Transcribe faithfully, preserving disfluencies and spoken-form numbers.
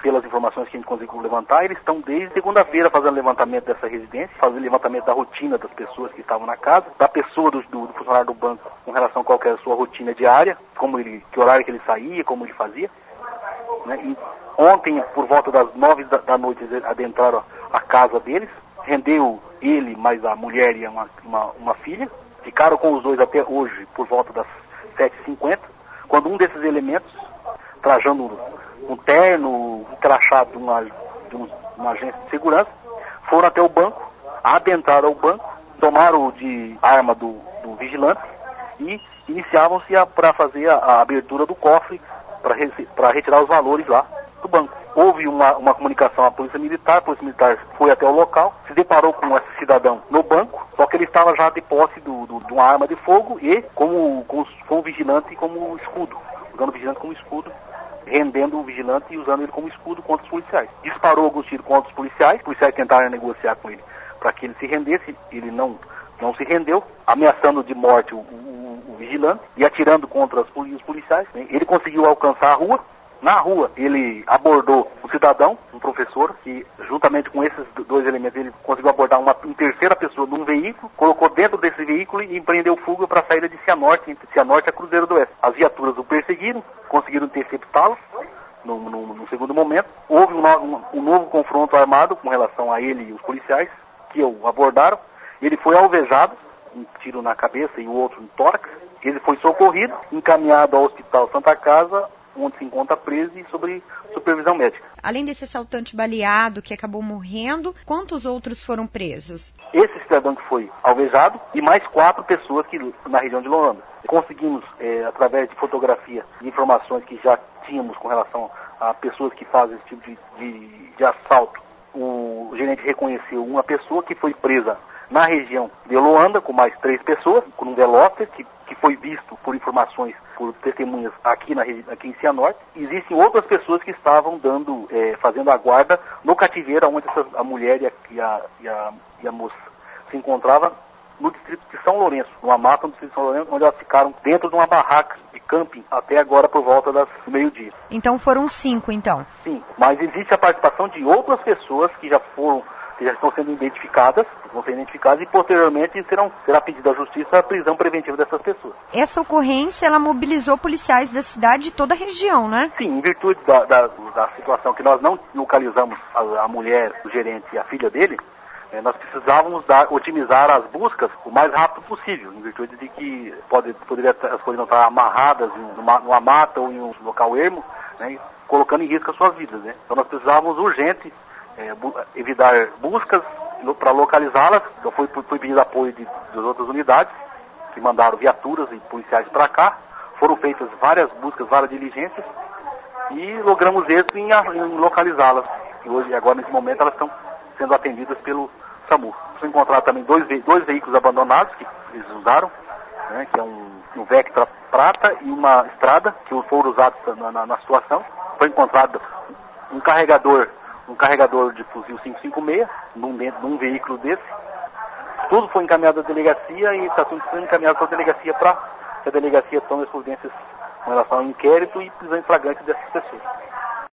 pelas informações que a gente conseguiu levantar, eles estão desde segunda-feira fazendo levantamento dessa residência, fazendo levantamento da rotina das pessoas que estavam na casa, da pessoa do, do, do funcionário do banco com relação a qual era a sua rotina diária, como ele, que horário que ele saía, como ele fazia. Né? E ontem, por volta das nove da, da noite, eles adentraram a casa deles, rendeu ele, mais a mulher e uma, uma, uma filha, ficaram com os dois até hoje, por volta das sete e cinquenta, quando um desses elementos, trajando um terno, um crachá de uma, de uma agência de segurança, foram até o banco, adentraram o banco, tomaram de arma do, do vigilante e iniciavam-se para fazer a, a abertura do cofre para retirar os valores lá do banco. Houve uma, uma comunicação à Polícia Militar, a Polícia Militar foi até o local, se deparou com esse cidadão no banco, só que ele estava já de posse do, do, de uma arma de fogo e como, como, como vigilante e como escudo, usando o vigilante como escudo, rendendo o vigilante e usando ele como escudo contra os policiais. Disparou alguns tiros contra os policiais, os policiais tentaram negociar com ele para que ele se rendesse, ele não, não se rendeu, ameaçando de morte o, o, o vigilante e atirando contra os policiais. Ele conseguiu alcançar a rua. Na rua, ele abordou um cidadão, um professor, que juntamente com esses dois elementos, ele conseguiu abordar uma, uma terceira pessoa num veículo, colocou dentro desse veículo e empreendeu fuga para a saída de Cianorte, entre Cianorte e a Cruzeiro do Oeste. As viaturas o perseguiram, conseguiram interceptá-lo no, no, no segundo momento. Houve um, um, um novo confronto armado com relação a ele e os policiais, que o abordaram. Ele foi alvejado, um tiro na cabeça e o outro no tórax. Ele foi socorrido, encaminhado ao Hospital Santa Casa, onde se encontra preso e sobre supervisão médica. Além desse assaltante baleado que acabou morrendo, quantos outros foram presos? Esse cidadão que foi alvejado e mais quatro pessoas que, na região de Loanda. Conseguimos, é, através de fotografia e informações que já tínhamos com relação a pessoas que fazem esse tipo de, de, de assalto, o, o gerente reconheceu uma pessoa que foi presa na região de Loanda, com mais três pessoas, com um Veloster, que, que foi visto por informações, por testemunhas aqui, na, aqui em Cianorte. Existem outras pessoas que estavam dando, é, fazendo a guarda no cativeiro, onde essa, a mulher e a, e, a, e, a, e a moça se encontravam, no distrito de São Lourenço, numa mata no distrito de São Lourenço, onde elas ficaram dentro de uma barraca de camping até agora por volta das meio-dia. Então foram cinco, então? Sim, mas existe a participação de outras pessoas que já foram, que já estão sendo identificadas, vão ser identificadas e posteriormente serão, será pedida à justiça a prisão preventiva dessas pessoas. Essa ocorrência, ela mobilizou policiais da cidade e toda a região, né? Sim, em virtude da, da, da situação que nós não localizamos a, a mulher, o gerente e a filha dele, eh, nós precisávamos dar, otimizar as buscas o mais rápido possível, em virtude de que pode, poderia, elas poderiam estar amarradas em uma, numa mata ou em um local ermo, né, colocando em risco as suas vidas, né? Então nós precisávamos urgente É, bu- evitar buscas para localizá-las. Então foi, foi pedido apoio de, das outras unidades, que mandaram viaturas e policiais para cá. Foram feitas várias buscas, várias diligências, e logramos êxito em, em localizá-las. E hoje, agora, nesse momento, elas estão sendo atendidas pelo SAMU. Foi encontrado também dois, ve- dois veículos abandonados que eles usaram, né, que é um, um Vectra prata e uma Estrada, que foram usados na, na, na situação. Foi encontrado um carregador um carregador de fuzil cinco cinco seis, num, num veículo desse. Tudo foi encaminhado à delegacia e está tudo sendo encaminhado para a delegacia para que a delegacia tome as providências com relação ao inquérito e prisão em flagrante dessas pessoas.